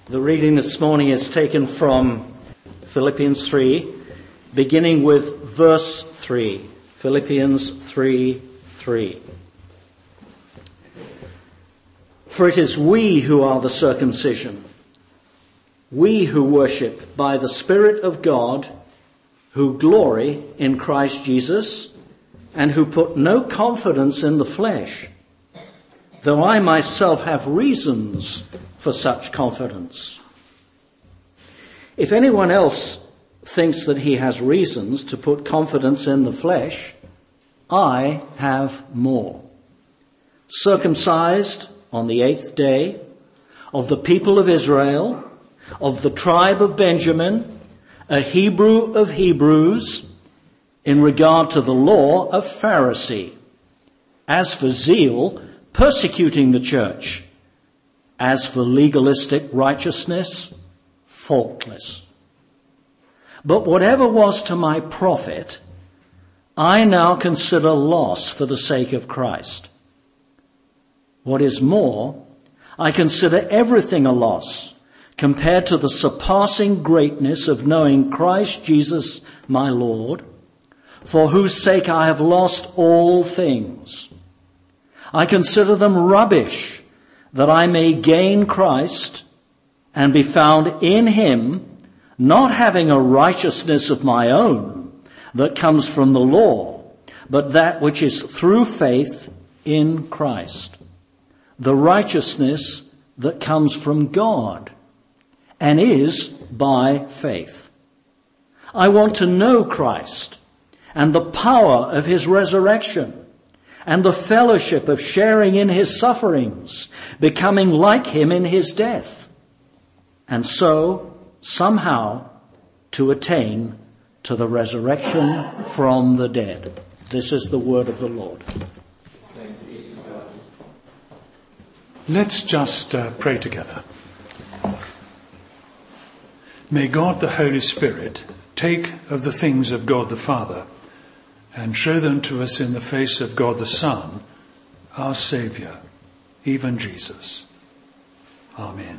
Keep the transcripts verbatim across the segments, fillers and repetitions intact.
The reading this morning is taken from Philippians three, beginning with verse three. Philippians three, three. For it is we who are the circumcision, we who worship by the Spirit of God, who glory in Christ Jesus, and who put no confidence in the flesh, though I myself have reasons for such confidence. If anyone else thinks that he has reasons to put confidence in the flesh, I have more. Circumcised on the eighth day, of the people of Israel, of the tribe of Benjamin, a Hebrew of Hebrews, in regard to the law, a Pharisee. As for zeal, persecuting the church. As for legalistic righteousness, faultless. But whatever was to my profit, I now consider loss for the sake of Christ. What is more, I consider everything a loss compared to the surpassing greatness of knowing Christ Jesus my Lord, for whose sake I have lost all things. I consider them rubbish, that I may gain Christ and be found in him, not having a righteousness of my own that comes from the law, but that which is through faith in Christ, the righteousness that comes from God and is by faith. I want to know Christ and the power of his resurrection, and the fellowship of sharing in his sufferings, becoming like him in his death, and so somehow to attain to the resurrection from the dead. This is the word of the Lord. Let's just uh, pray together. May God the Holy Spirit take of the things of God the Father and show them to us in the face of God the Son, our Saviour, even Jesus. Amen.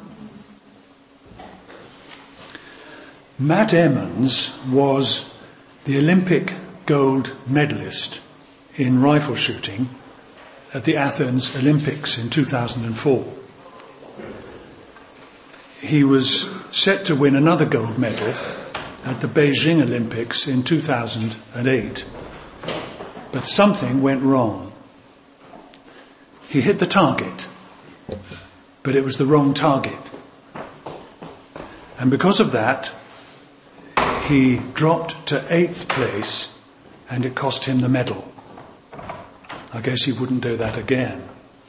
Matt Emmons was the Olympic gold medalist in rifle shooting at the Athens Olympics in two thousand four. He was set to win another gold medal at the Beijing Olympics in two thousand eight, but something went wrong. He hit the target, but it was the wrong target. And because of that, he dropped to eighth place, and it cost him the medal. I guess he wouldn't do that again.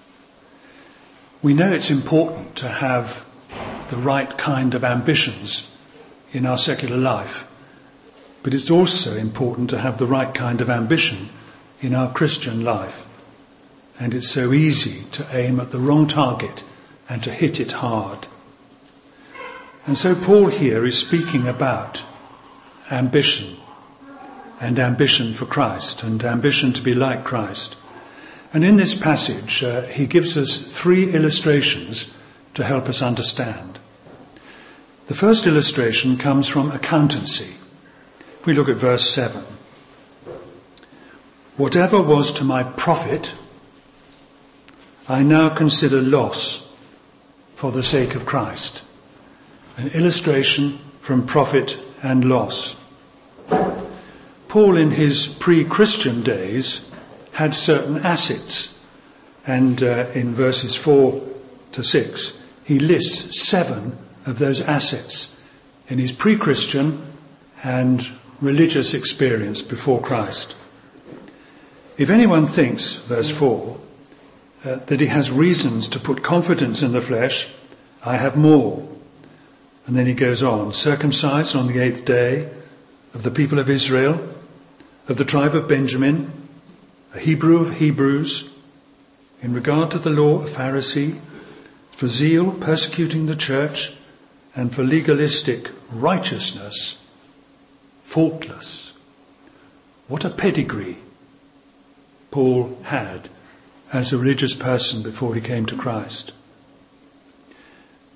We know it's important to have the right kind of ambitions in our secular life, but it's also important to have the right kind of ambition in our Christian life. And it's so easy to aim at the wrong target and to hit it hard. And so Paul here is speaking about ambition, and ambition for Christ, and ambition to be like Christ. And in this passage, uh, he gives us three illustrations to help us understand. The first illustration comes from accountancy. If we look at verse seven. Whatever was to my profit, I now consider loss for the sake of Christ. An illustration from profit and loss. Paul, in his pre-Christian days, had certain assets, and uh, in verses four to six, he lists seven of those assets in his pre-Christian and religious experience before Christ. If anyone thinks, verse four, uh, that he has reasons to put confidence in the flesh, I have more. And then he goes on, circumcised on the eighth day, of the people of Israel, of the tribe of Benjamin, a Hebrew of Hebrews, in regard to the law, a Pharisee, for zeal, persecuting the church, and for legalistic righteousness, faultless. What a pedigree Paul had as a religious person before he came to Christ.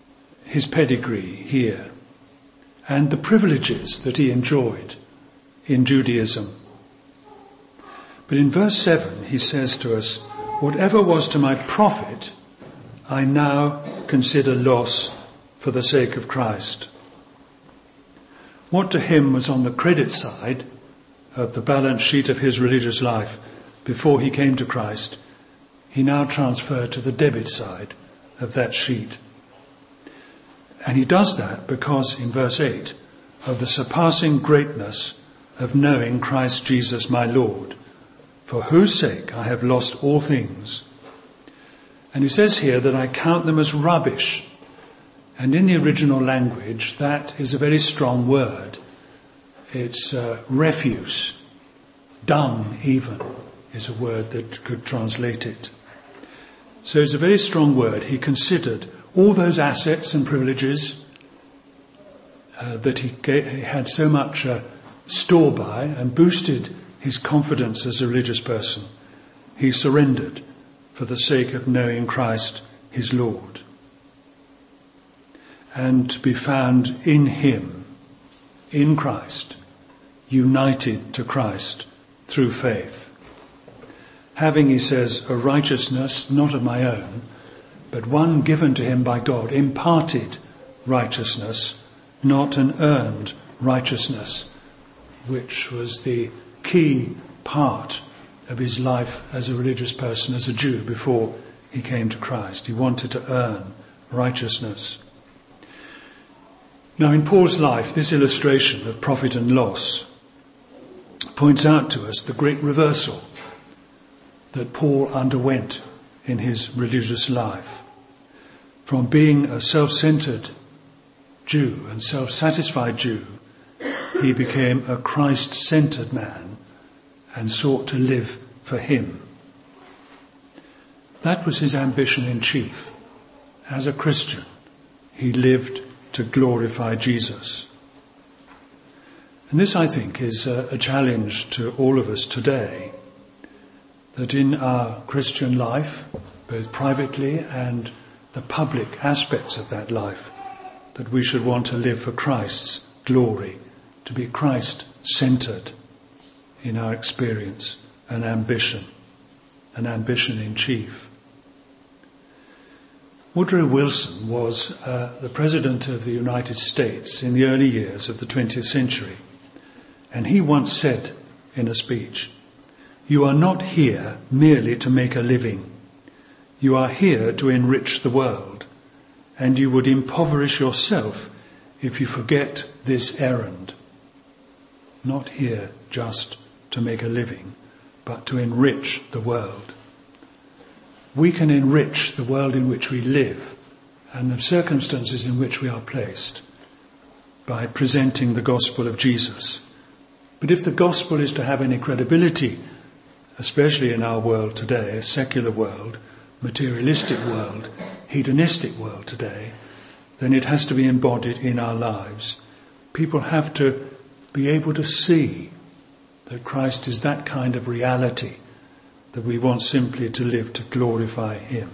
his pedigree here and the privileges that he enjoyed in Judaism. But in verse seven he says to us, whatever was to my profit, I now consider loss for the sake of Christ. What to him was on the credit side of the balance sheet of his religious life before he came to Christ, he now transferred to the debit side of that sheet. And he does that because, in verse eight, of the surpassing greatness of knowing Christ Jesus my Lord, for whose sake I have lost all things. And he says here that I count them as rubbish. And in the original language, that is a very strong word. It's uh, refuse, dung even, is a word that could translate it. So it's a very strong word. He considered all those assets and privileges uh, that he, gave, he had so much uh, store by and boosted his confidence as a religious person. He surrendered for the sake of knowing Christ, his Lord, and to be found in him, in Christ, united to Christ through faith. Having, he says, a righteousness not of my own, but one given to him by God, imparted righteousness, not an earned righteousness, which was the key part of his life as a religious person, as a Jew, before he came to Christ. He wanted to earn righteousness. Now, in Paul's life, this illustration of profit and loss points out to us the great reversal that Paul underwent in his religious life. From being a self-centered Jew and self-satisfied Jew, he became a Christ-centered man and sought to live for him. That was his ambition in chief. As a Christian, he lived to glorify Jesus. And this, I think, is a, a challenge to all of us today, that in our Christian life, both privately and the public aspects of that life, that we should want to live for Christ's glory, to be Christ-centered in our experience and ambition, an ambition in chief. Woodrow Wilson was uh, the President of the United States in the early years of the twentieth century. And he once said in a speech, "You are not here merely to make a living. You are here to enrich the world, and you would impoverish yourself if you forget this errand." Not here just to make a living, but to enrich the world. We can enrich the world in which we live and the circumstances in which we are placed by presenting the gospel of Jesus. But if the gospel is to have any credibility, especially in our world today, a secular world, materialistic world, hedonistic world today, then it has to be embodied in our lives. People have to be able to see that Christ is that kind of reality that we want simply to live to glorify him.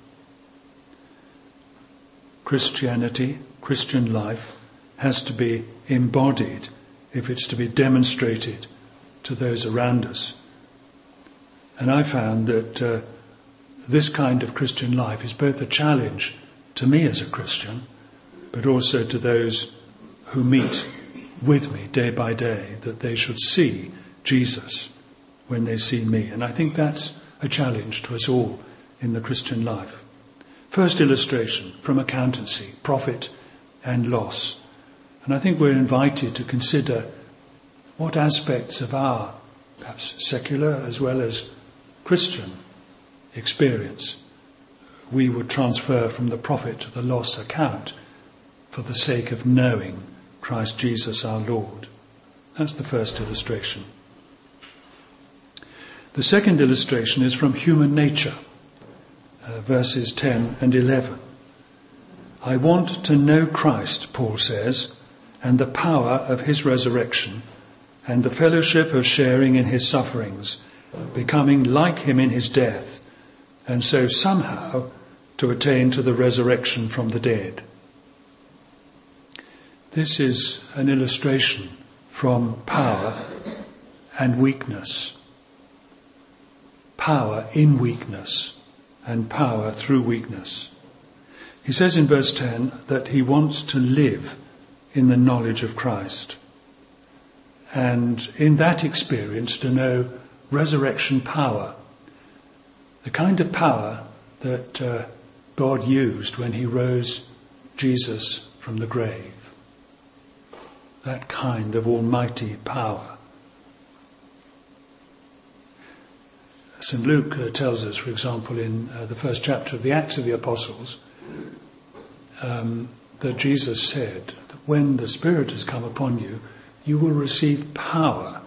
Christianity, Christian life, has to be embodied if it's to be demonstrated to those around us. And I found that uh, this kind of Christian life is both a challenge to me as a Christian, but also to those who meet with me day by day, that they should see Jesus when they see me. And I think that's a challenge to us all in the Christian life. First illustration from accountancy, profit and loss. And I think we're invited to consider what aspects of our, perhaps secular as well as Christian experience, we would transfer from the profit to the loss account for the sake of knowing Christ Jesus our Lord. That's the first illustration. The second illustration is from human nature, uh, verses ten and eleven. I want to know Christ, Paul says, and the power of his resurrection, and the fellowship of sharing in his sufferings, becoming like him in his death, and so somehow to attain to the resurrection from the dead. this is an illustration from power and weakness. Power in weakness and power through weakness. He says in verse ten that he wants to live in the knowledge of Christ. And in that experience to know resurrection power. The kind of power that uh, God used when he rose Jesus from the grave. That kind of almighty power. Saint Luke uh, tells us, for example, in uh, the first chapter of the Acts of the Apostles, um, that Jesus said that when the Spirit has come upon you, you will receive power.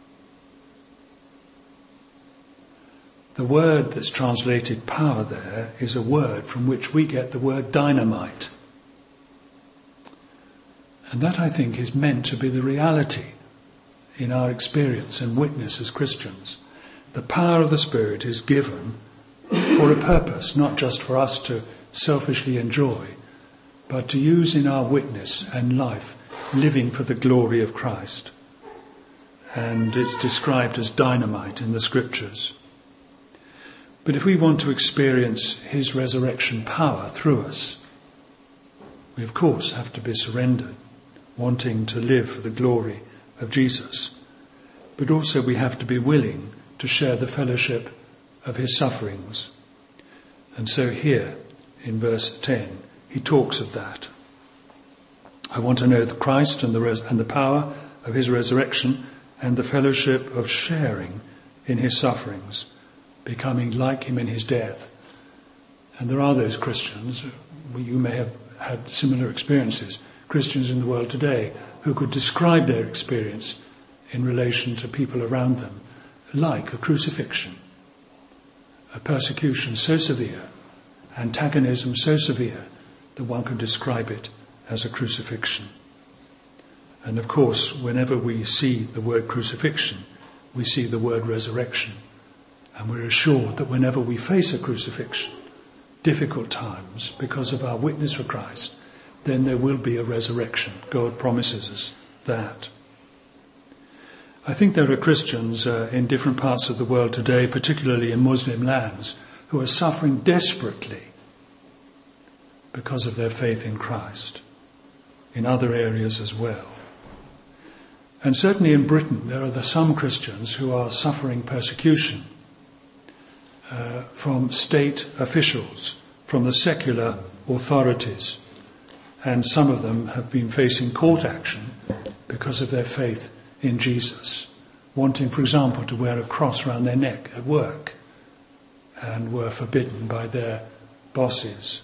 The word that's translated power there is a word from which we get the word dynamite. And that, I think, is meant to be the reality in our experience and witness as Christians. The power of the Spirit is given for a purpose, not just for us to selfishly enjoy, but to use in our witness and life, living for the glory of Christ. And it's described as dynamite in the Scriptures. But if we want to experience his resurrection power through us, we of course have to be surrendered, wanting to live for the glory of Jesus. But also we have to be willing to share the fellowship of his sufferings. And so here, in verse ten, he talks of that. I want to know the Christ and the, res- and the power of his resurrection and the fellowship of sharing in his sufferings, becoming like him in his death. And there are those Christians, you may have had similar experiences, Christians in the world today, who could describe their experience in relation to people around them like a crucifixion, a persecution so severe, antagonism so severe that one could describe it as a crucifixion. And of course, whenever we see the word crucifixion, we see the word resurrection. And we're assured that whenever we face a crucifixion, difficult times, because of our witness for Christ, then there will be a resurrection. God promises us that. I think there are Christians uh, in different parts of the world today, particularly in Muslim lands, who are suffering desperately because of their faith in Christ, in other areas as well. And certainly in Britain, there are the, some Christians who are suffering persecution uh, from state officials, from the secular authorities. And some of them have been facing court action because of their faith in Jesus, wanting, for example, to wear a cross around their neck at work, and were forbidden by their bosses.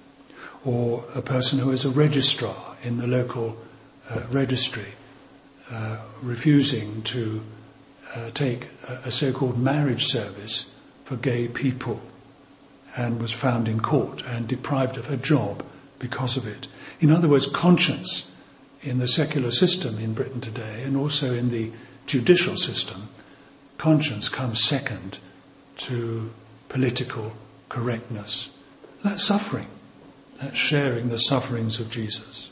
Or a person who is a registrar in the local uh, registry, uh, refusing to uh, take a, a so-called marriage service for gay people, and was found in court and deprived of her job because of it. In other words, conscience in the secular system in Britain today, and also in the judicial system, conscience comes second to political correctness. That's suffering. That's sharing the sufferings of Jesus.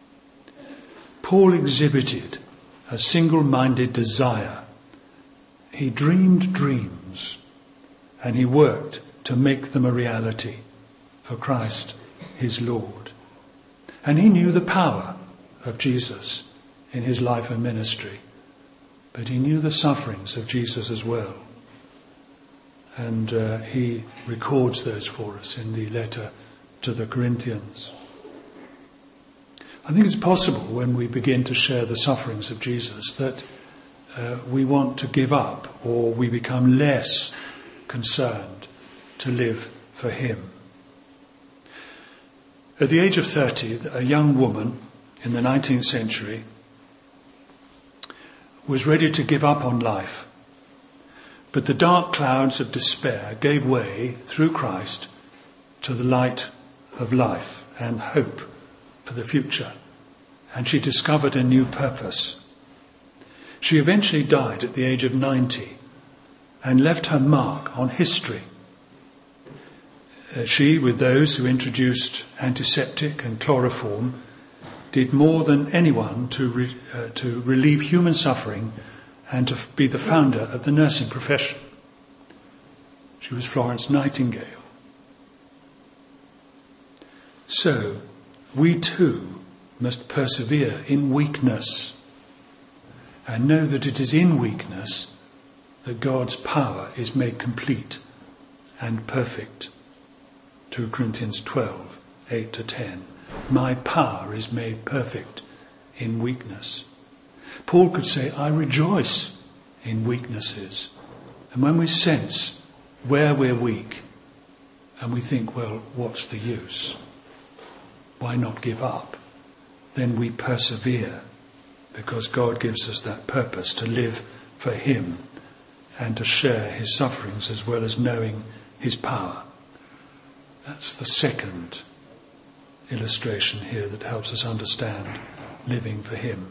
Paul exhibited a single-minded desire. He dreamed dreams, and he worked to make them a reality for Christ, his Lord. And he knew the power of Jesus in his life and ministry, but he knew the sufferings of Jesus as well. And uh, he records those for us in the letter to the Corinthians. I think it's possible when we begin to share the sufferings of Jesus that uh, we want to give up, or we become less concerned to live for him. At the age of thirty, a young woman in the nineteenth century was ready to give up on life. But the dark clouds of despair gave way, through Christ, to the light of life and hope for the future. And she discovered a new purpose. She eventually died at the age of ninety and left her mark on history. Uh, she, with those who introduced antiseptic and chloroform, did more than anyone to, re, uh, to relieve human suffering and to be the founder of the nursing profession. She was Florence Nightingale. So, we too must persevere in weakness and know that it is in weakness that God's power is made complete and perfect. Second Corinthians twelve, eight to ten. My power is made perfect in weakness. Paul could say, I rejoice in weaknesses. And when we sense where we're weak and we think, well, what's the use? Why not give up? Then we persevere because God gives us that purpose to live for him and to share his sufferings as well as knowing his power. That's the second illustration here that helps us understand living for him.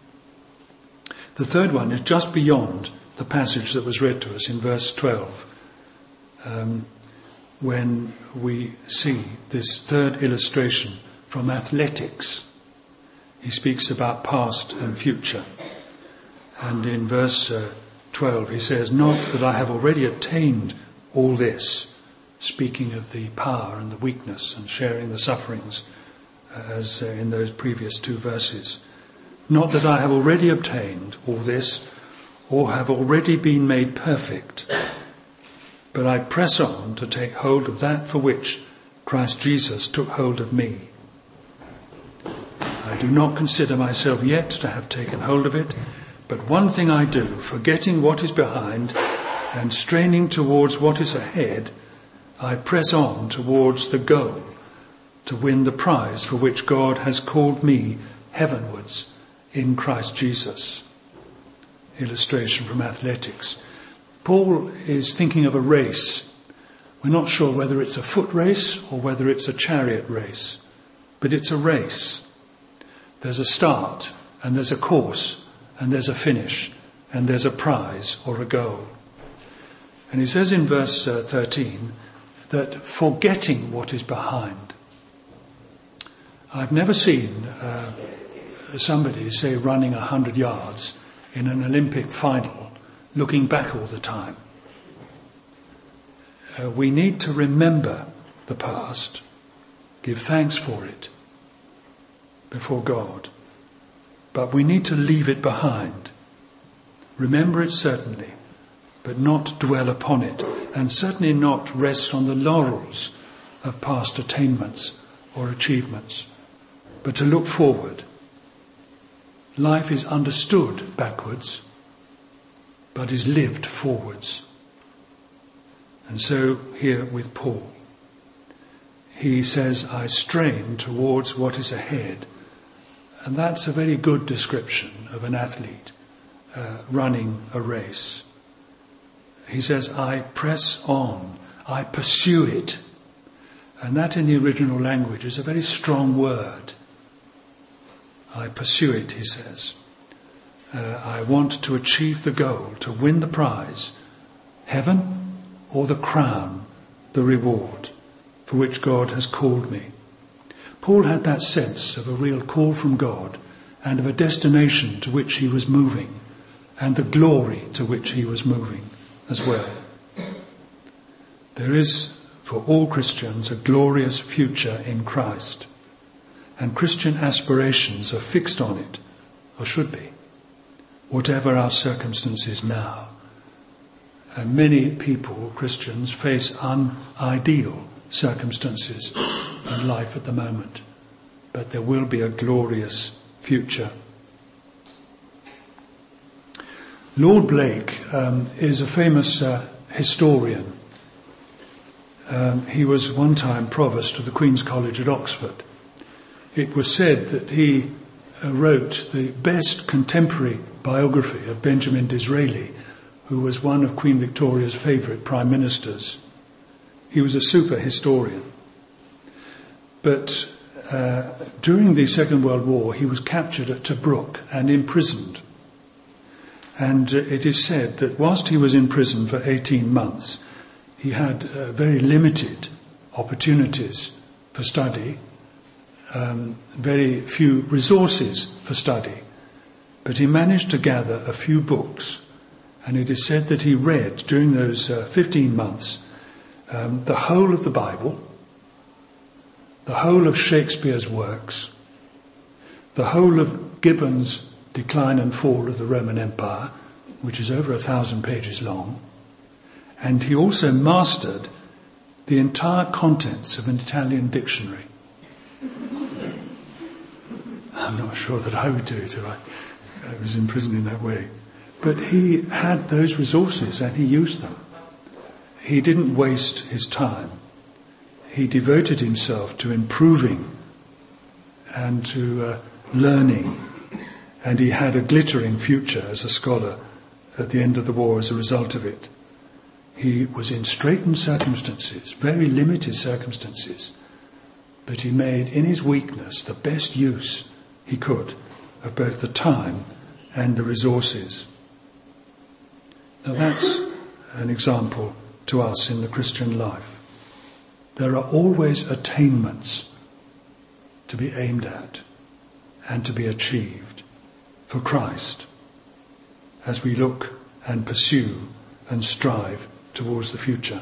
The third one is just beyond the passage that was read to us in verse twelve, um, when we see this third illustration from athletics. He speaks about past and future. And in verse uh, twelve he says, not that I have already attained all this, speaking of the power and the weakness and sharing the sufferings uh, as uh, in those previous two verses. Not that I have already obtained all this or have already been made perfect, but I press on to take hold of that for which Christ Jesus took hold of me. I do not consider myself yet to have taken hold of it, but one thing I do, forgetting what is behind and straining towards what is ahead, I press on towards the goal to win the prize for which God has called me heavenwards in Christ Jesus. Illustration from athletics. Paul is thinking of a race. We're not sure whether it's a foot race or whether it's a chariot race, but it's a race. There's a start and there's a course and there's a finish and there's a prize or a goal. And he says in verse uh, thirteen that forgetting what is behind. I've never seen uh, somebody, say, running a hundred yards in an Olympic final looking back all the time. Uh, we need to remember the past, give thanks for it before God, but we need to leave it behind. Remember it certainly, but not dwell upon it, and certainly not rest on the laurels of past attainments or achievements, but to look forward. Life is understood backwards, but is lived forwards. And so here with Paul, he says, I strain towards what is ahead. And that's a very good description of an athlete uh, running a race. He says, I press on, I pursue it. And that in the original language is a very strong word. I pursue it, he says. Uh, I want to achieve the goal, to win the prize, heaven or the crown, the reward for which God has called me. Paul had that sense of a real call from God and of a destination to which he was moving and the glory to which he was moving as well. There is for all Christians a glorious future in Christ, and Christian aspirations are fixed on it, or should be, whatever our circumstances now. And many people, Christians, face unideal circumstances in life at the moment, but there will be a glorious future. Lord Blake um, is a famous uh, historian. Um, he was one time provost of the Queen's College at Oxford. It was said that he uh, wrote the best contemporary biography of Benjamin Disraeli, who was one of Queen Victoria's favourite prime ministers. He was a super historian. But uh, during the Second World War, he was captured at Tobruk and imprisoned. And uh, it is said that whilst he was in prison for eighteen months, he had uh, very limited opportunities for study. um, very few resources for study, but he managed to gather a few books, and it is said that he read during those uh, fifteen months um, the whole of the Bible, the whole of Shakespeare's works, the whole of Gibbon's Decline and Fall of the Roman Empire, which is over a thousand pages long, and he also mastered the entire contents of an Italian dictionary. I'm not sure that I would do it if I, I was in prison in that way. But he had those resources and he used them. He didn't waste his time. He devoted himself to improving and to uh, learning. And he had a glittering future as a scholar at the end of the war as a result of it. He was in straitened circumstances, very limited circumstances, but he made in his weakness the best use he could of both the time and the resources. Now that's an example to us in the Christian life. There are always attainments to be aimed at and to be achieved for Christ as we look and pursue and strive towards the future.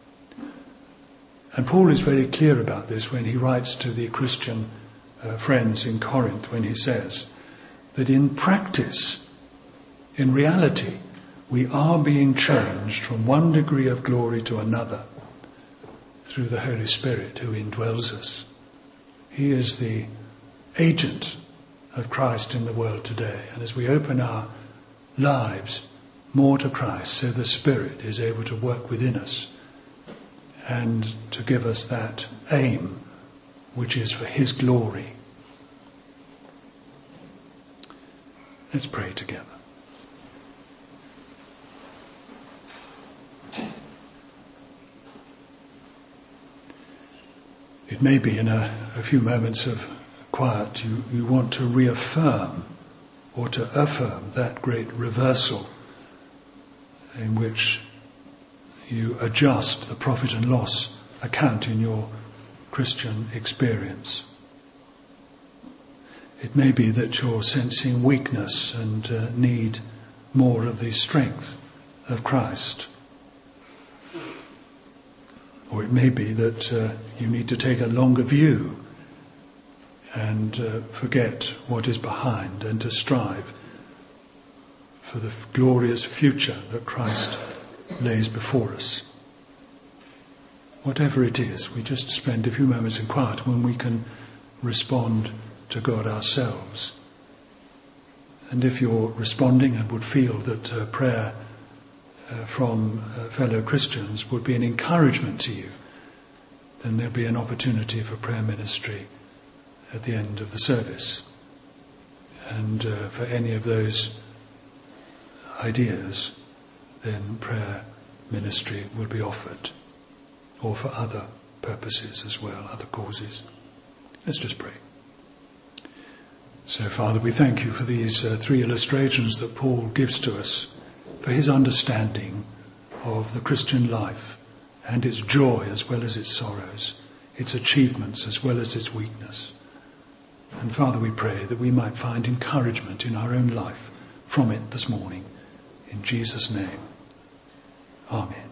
And Paul is very clear about this when he writes to the Christian uh, friends in Corinth, when he says that in practice, in reality, we are being changed from one degree of glory to another through the Holy Spirit who indwells us. He is the agent of Christ in the world today. And as we open our lives more to Christ, so the Spirit is able to work within us and to give us that aim which is for His glory. Let's pray together. It may be in a, a few moments of quiet you, you want to reaffirm or to affirm that great reversal in which you adjust the profit and loss account in your Christian experience. It may be that you're sensing weakness and uh, need more of the strength of Christ. Or it may be that uh, you need to take a longer view and uh, forget what is behind and to strive for the glorious future that Christ lays before us. Whatever it is, we just spend a few moments in quiet when we can respond to God ourselves. And if you're responding and would feel that uh, prayer uh, from uh, fellow Christians would be an encouragement to you, then there'll be an opportunity for prayer ministry at the end of the service. And uh, for any of those ideas, then prayer ministry will be offered, or for other purposes as well, other causes. Let's just pray. So, Father, we thank you for these uh, three illustrations that Paul gives to us, for his understanding of the Christian life and its joy as well as its sorrows, its achievements as well as its weakness. And Father, we pray that we might find encouragement in our own life from it this morning. In Jesus' name, Amen.